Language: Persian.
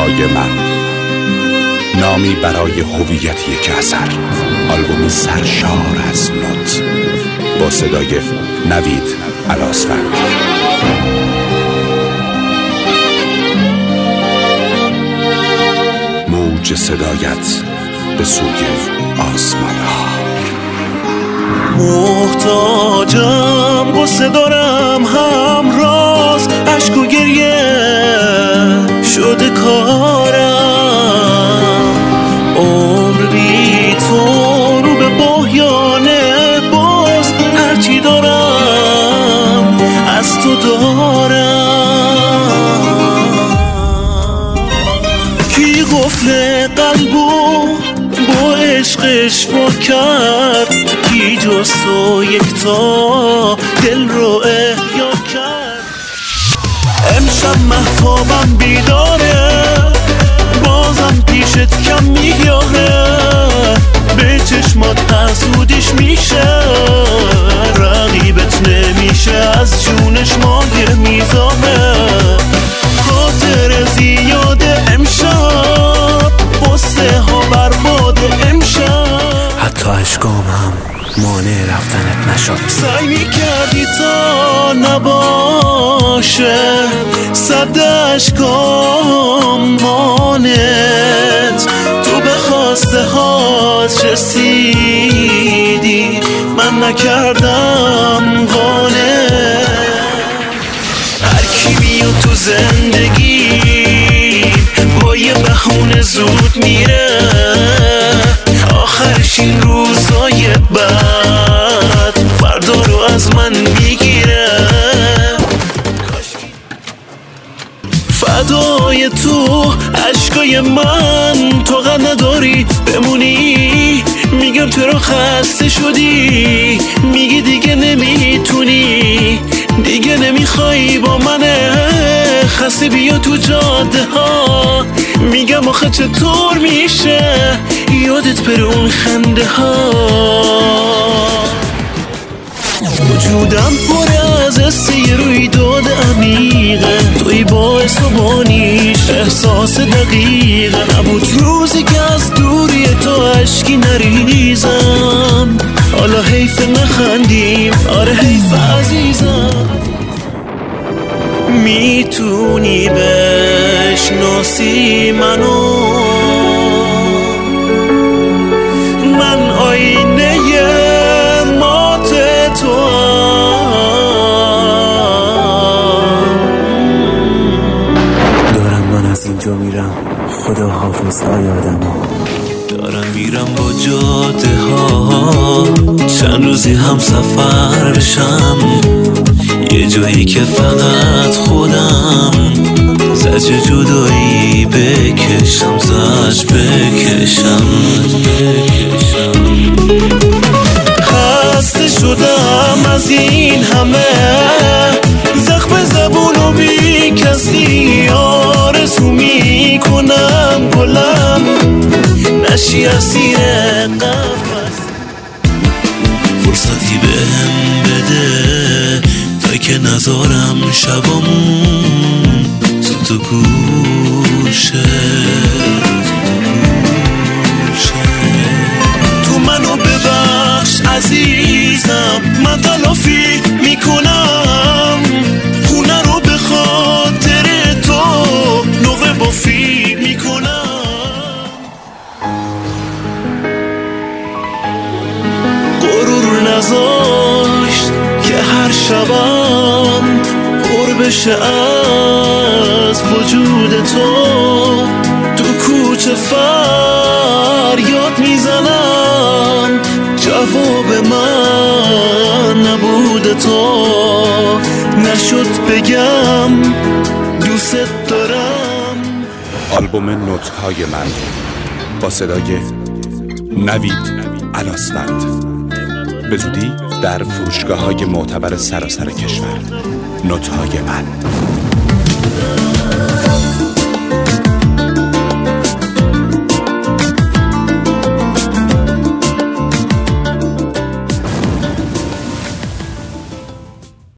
نوت‌های من، نامی برای هویت یک اثر، آلبومی سرشار از نوت با صدای نوید الاسفند. موج صدایت به سوی آسمان ها. محتاجم قصه دارم همراز، عشق و گریه شده کارم، عمر بی تو رو به بحیانه، باز هرچی دارم از تو دارم. کی قفل قلبو با عشقش وا کرد، کی جز تو یکتا دل رو احیا کرد. امشب مهتابم بیداره، بازم پیشت کم میاره، به چشمات حسودیش میشه، رقیبت نمیشه، از جونش مایه میذاره. خاطر زیاده امشب، قصه ها برباده امشب، حتی عشقامم مانع رفتنت نشد. سعی میکردی تا نباشه صد عشقام مانت، تو به خواسته هات رسیدی، من نکردم قانت. هر کی بیاد تو زندگی با یه بهونه زود میره، آخرش این روزای بعد فردا رو از من میگیره. فدای تو عشقای من، تو قد نداری بمونی، میگم چرا خسته شدی، میگی دیگه نمیتونی، دیگه نمیخوای با من، خسته بیا تو جاده ها، میگم آخه چطور میشه یادت بره اون خنده ها. وجودم پر از حسی رویداد عمیقه، توی باعث و بانیش احساس دقیقه، نبود روزی که از دوری تو عشقی نریزم، حالا حیف نخندیم، آره حیف عزیزم. میتونی بشناسی منو، من آینه مات تو دارم من از اینجا میرم، خدا حافظ های آدم‌ها. دارم میرم با جاده ها، چند روزی هم سفر بشم، یه جایی که فقط خودم زجر جدایی بکشم، زجر بکشم. خسته شدم از این همه زخم زبونو بی کسی، آرزو میکنم گلم نشی اسیر قفس. فرصتی بهم بده تا که نذارم شبامون زود و گوشه، تو منو ببخش عزیزم، من تلافی میکنم، خونه رو به خاطر تو نوه بافی میکنم. غرور نذاشت که هر شبم پر بشه از وجود تو، تو کوچه فریاد میزنم، جواب من نبوده تو نشد بگم دوست دارم. آلبوم نوت‌های من با صدای نوید الاسفند به زودی در فروشگاه‌های معتبر سراسر کشور. نوت‌های من.